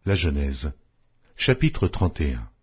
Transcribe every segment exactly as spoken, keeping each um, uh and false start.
La Genèse, chapitre trente et un.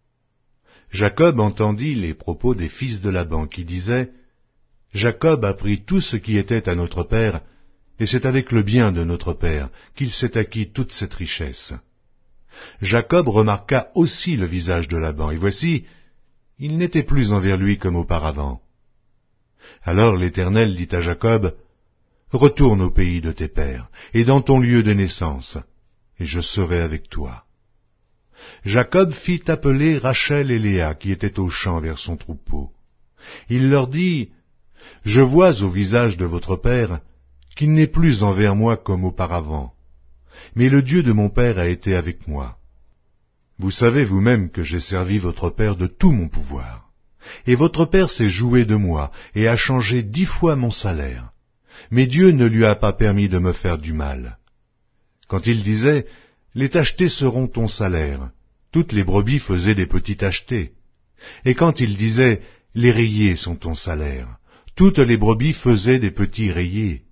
Jacob entendit les propos des fils de Laban qui disaient « Jacob a pris tout ce qui était à notre père, et c'est avec le bien de notre père qu'il s'est acquis toute cette richesse. » Jacob remarqua aussi le visage de Laban, et voici, il n'était plus envers lui comme auparavant. Alors l'Éternel dit à Jacob « Retourne au pays de tes pères, et dans ton lieu de naissance, et je serai avec toi. » Jacob fit appeler Rachel et Léa qui étaient au champ vers son troupeau. Il leur dit « Je vois au visage de votre père qu'il n'est plus envers moi comme auparavant, mais le Dieu de mon père a été avec moi. Vous savez vous-même que j'ai servi votre père de tout mon pouvoir, et votre père s'est joué de moi et a changé dix fois mon salaire, mais Dieu ne lui a pas permis de me faire du mal. Quand il disait « Les tachetés seront ton salaire », toutes les brebis faisaient des petits tachetés. Et quand il disait « Les rayés sont ton salaire », toutes les brebis faisaient des petits rayés.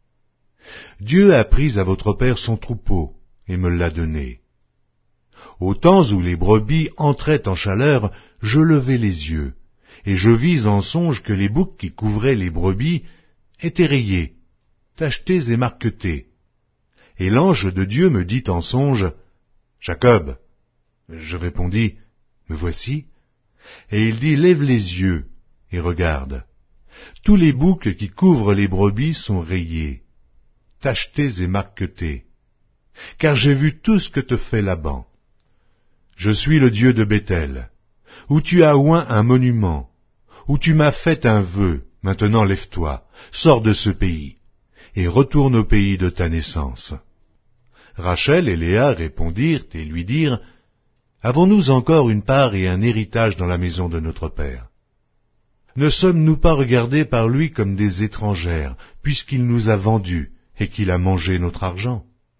Dieu a pris à votre père son troupeau et me l'a donné. Au temps où les brebis entraient en chaleur, je levai les yeux, et je vis en songe que les boucs qui couvraient les brebis étaient rayés, tachetés et marquetés. Et l'ange de Dieu me dit en songe, « Jacob !» Je répondis, « Me voici. » Et il dit, « Lève les yeux et regarde. Tous les boucs qui couvrent les brebis sont rayés, tachetés et marquetés, car j'ai vu tout ce que te fait Laban. Je suis le Dieu de Béthel, où tu as oint un monument, où tu m'as fait un vœu. Maintenant lève-toi, sors de ce pays, et retourne au pays de ta naissance. » Rachel et Léa répondirent et lui dirent, « Avons-nous encore une part et un héritage dans la maison de notre père? Ne sommes-nous pas regardés par lui comme des étrangères, puisqu'il nous a vendus et qu'il a mangé notre argent?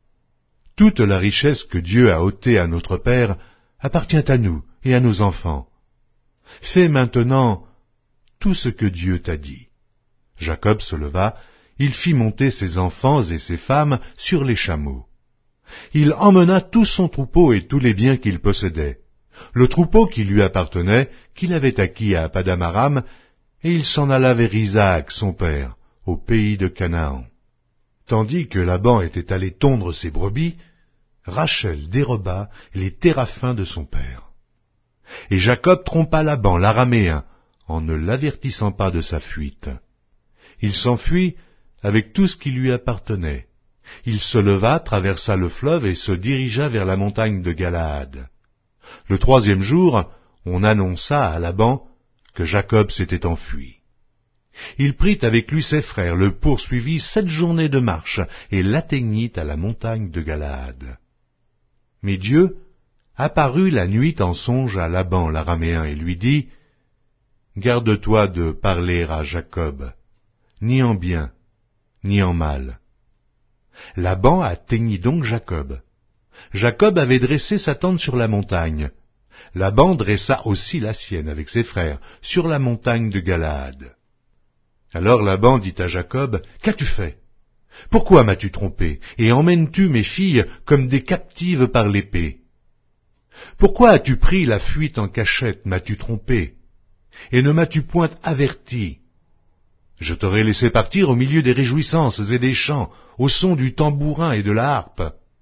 Toute la richesse que Dieu a ôtée à notre père appartient à nous et à nos enfants. Fais maintenant tout ce que Dieu t'a dit. » Jacob se leva, il fit monter ses enfants et ses femmes sur les chameaux. Il emmena tout son troupeau et tous les biens qu'il possédait, le troupeau qui lui appartenait, qu'il avait acquis à Padam-aram, et il s'en alla vers Isaac, son père, au pays de Canaan. Tandis que Laban était allé tondre ses brebis, Rachel déroba les téraphins de son père. Et Jacob trompa Laban, l'araméen, en ne l'avertissant pas de sa fuite. Il s'enfuit avec tout ce qui lui appartenait. Il se leva, traversa le fleuve et se dirigea vers la montagne de Galaad. Le troisième jour, on annonça à Laban que Jacob s'était enfui. Il prit avec lui ses frères, le poursuivit sept journées de marche et l'atteignit à la montagne de Galaad. Mais Dieu apparut la nuit en songe à Laban l'araméen et lui dit « Garde-toi de parler à Jacob, ni en bien, ni en mal. » Laban atteignit donc Jacob. Jacob avait dressé sa tente sur la montagne. Laban dressa aussi la sienne avec ses frères sur la montagne de Galaad. Alors Laban dit à Jacob, « Qu'as-tu fait? Pourquoi m'as-tu trompé, et emmènes-tu mes filles comme des captives par l'épée? Pourquoi as-tu pris la fuite en cachette, m'as-tu trompé, et ne m'as-tu point averti? Je t'aurais laissé partir au milieu des réjouissances et des chants, au son du tambourin et de la harpe.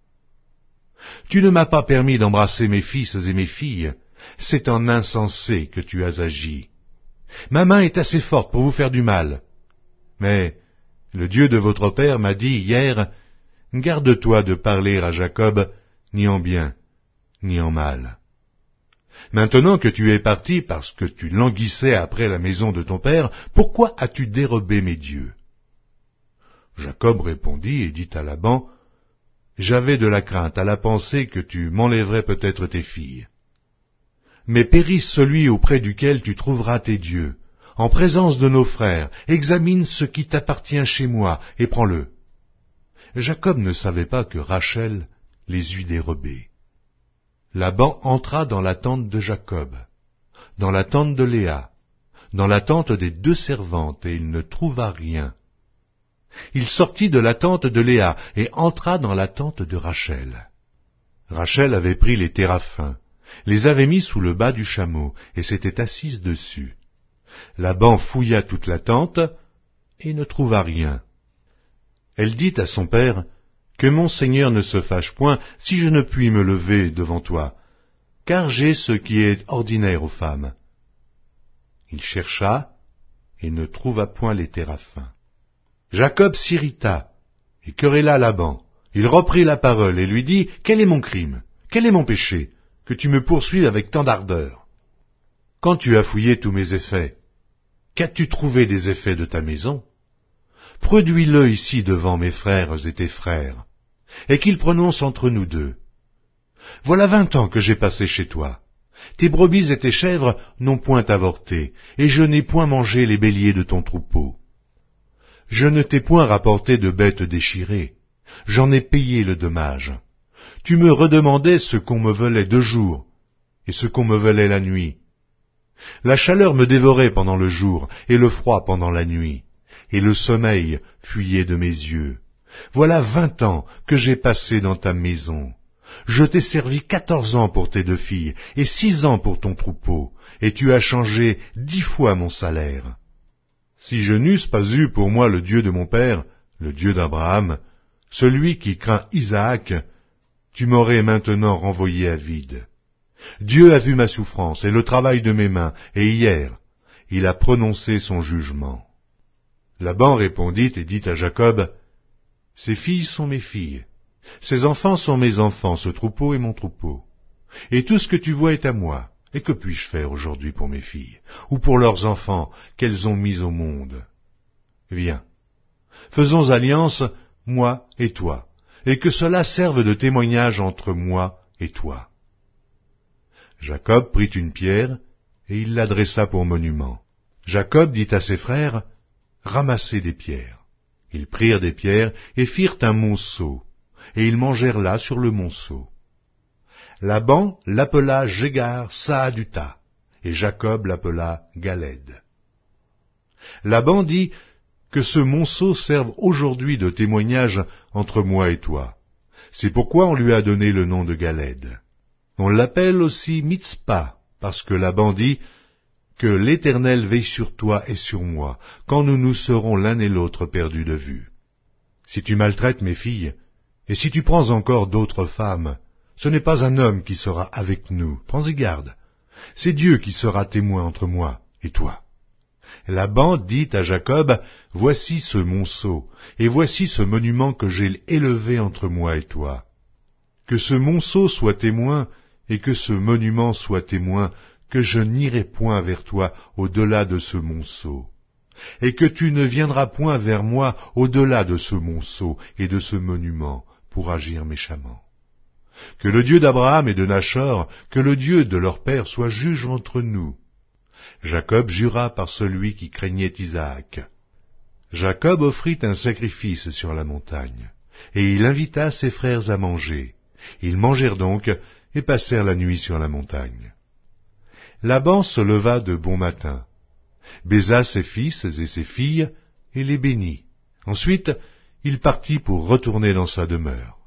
Tu ne m'as pas permis d'embrasser mes fils et mes filles, c'est en insensé que tu as agi. Ma main est assez forte pour vous faire du mal. Mais le Dieu de votre père m'a dit hier, « Garde-toi de parler à Jacob, ni en bien, ni en mal. » Maintenant que tu es parti parce que tu languissais après la maison de ton père, pourquoi as-tu dérobé mes dieux? Jacob répondit et dit à Laban, « J'avais de la crainte à la pensée que tu m'enlèverais peut-être tes filles. Mais périsse celui auprès duquel tu trouveras tes dieux. En présence de nos frères, examine ce qui t'appartient chez moi et prends-le. » Jacob ne savait pas que Rachel les eût dérobés. Laban entra dans la tente de Jacob, dans la tente de Léa, dans la tente des deux servantes, et il ne trouva rien. Il sortit de la tente de Léa et entra dans la tente de Rachel. Rachel avait pris les téraphins, les avait mis sous le bas du chameau, et s'était assise dessus. Laban fouilla toute la tente, et ne trouva rien. Elle dit à son père, « Que mon Seigneur ne se fâche point si je ne puis me lever devant toi, car j'ai ce qui est ordinaire aux femmes. » Il chercha, et ne trouva point les téraphins. Jacob s'irrita, et querella Laban. Il reprit la parole et lui dit, « Quel est mon crime? Quel est mon péché, que tu me poursuives avec tant d'ardeur? Quand tu as fouillé tous mes effets, qu'as-tu trouvé des effets de ta maison? Produis-le ici devant mes frères et tes frères, et qu'ils prononcent entre nous deux. Voilà vingt ans que j'ai passé chez toi. Tes brebis et tes chèvres n'ont point avorté, et je n'ai point mangé les béliers de ton troupeau. Je ne t'ai point rapporté de bêtes déchirées, j'en ai payé le dommage. Tu me redemandais ce qu'on me volait de jour, et ce qu'on me volait la nuit. La chaleur me dévorait pendant le jour, et le froid pendant la nuit, et le sommeil fuyait de mes yeux. Voilà vingt ans que j'ai passé dans ta maison. Je t'ai servi quatorze ans pour tes deux filles, et six ans pour ton troupeau, et tu as changé dix fois mon salaire. Si je n'eusse pas eu pour moi le Dieu de mon père, le Dieu d'Abraham, celui qui craint Isaac, tu m'aurais maintenant renvoyé à vide. Dieu a vu ma souffrance et le travail de mes mains, et hier, il a prononcé son jugement. Laban répondit et dit à Jacob, « Ces filles sont mes filles, ces enfants sont mes enfants, ce troupeau est mon troupeau. Et tout ce que tu vois est à moi, et que puis-je faire aujourd'hui pour mes filles, ou pour leurs enfants qu'elles ont mis au monde? Viens, faisons alliance, moi et toi, et que cela serve de témoignage entre moi et toi. » Jacob prit une pierre, et il l'adressa pour monument. Jacob dit à ses frères, « Ramassez des pierres. » Ils prirent des pierres et firent un monceau, et ils mangèrent là sur le monceau. Laban l'appela Jégar Saaduta, et Jacob l'appela Galed. Laban dit, « Que ce monceau serve aujourd'hui de témoignage entre moi et toi. » C'est pourquoi on lui a donné le nom de Galed. On l'appelle aussi Mitzpah, parce que Laban dit, « Que l'Éternel veille sur toi et sur moi, quand nous nous serons l'un et l'autre perdus de vue. Si tu maltraites mes filles, et si tu prends encore d'autres femmes, ce n'est pas un homme qui sera avec nous, prends-y garde. C'est Dieu qui sera témoin entre moi et toi. » Laban dit à Jacob, « Voici ce monceau, et voici ce monument que j'ai élevé entre moi et toi. Que ce monceau soit témoin, et que ce monument soit témoin, que je n'irai point vers toi au-delà de ce monceau, et que tu ne viendras point vers moi au-delà de ce monceau et de ce monument, pour agir méchamment. Que le Dieu d'Abraham et de Nachor, que le Dieu de leur père soit juge entre nous. » Jacob jura par celui qui craignait Isaac. Jacob offrit un sacrifice sur la montagne, et il invita ses frères à manger. Ils mangèrent donc, et passèrent la nuit sur la montagne. Laban se leva de bon matin, baisa ses fils et ses filles, et les bénit. Ensuite, il partit pour retourner dans sa demeure.